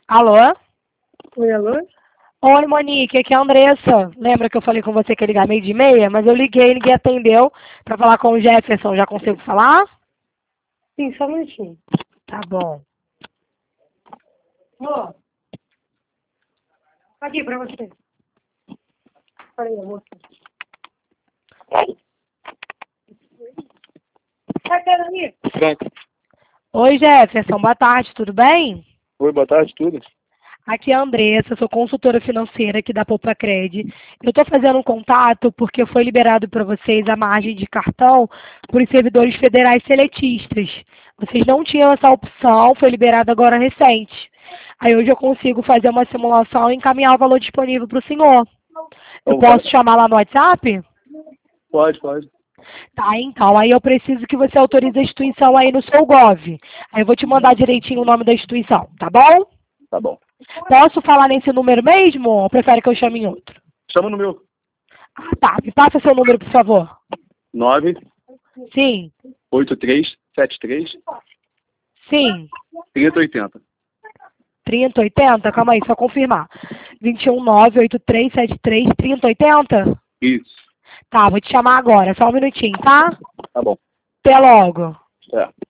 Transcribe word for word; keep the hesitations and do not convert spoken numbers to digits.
Alô? Oi, alô? Oi, Monique, aqui é a Andressa. Lembra que eu falei com você que ia ligar meio de meia? Mas eu liguei, ninguém atendeu para falar com o Jefferson. Já consigo falar? Sim, só um minutinho. Tá bom. Ó, aqui pra você. Falei, amor. Tá querendo ir? Franco. Oi, Jefferson, boa tarde, tudo bem? Oi, boa tarde, tudo? Aqui é a Andressa, sou consultora financeira aqui da Poupa Cred. Eu estou fazendo um contato porque foi liberado para vocês a margem de cartão para os servidores federais seletistas. Vocês não tinham essa opção, foi liberado agora recente. Aí hoje eu consigo fazer uma simulação e encaminhar o valor disponível para o senhor. Eu Então, posso chamar lá no WhatsApp? Pode, pode. Tá, então, aí eu preciso que você autorize a instituição aí no seu Gov. Aí eu vou te mandar direitinho o nome da instituição, tá bom? Tá bom. Posso falar nesse número mesmo ou prefere que eu chame em outro? Chama no meu. Ah, tá. Me passa seu número, por favor. nove Sim, oito três sete três sim. trinta oitenta. trinta oitenta? Calma aí, só confirmar. vinte e um nove oito três sete três trinta oitenta? Isso. Tá, vou te chamar agora. Só um minutinho, tá? Tá bom. Até logo. É.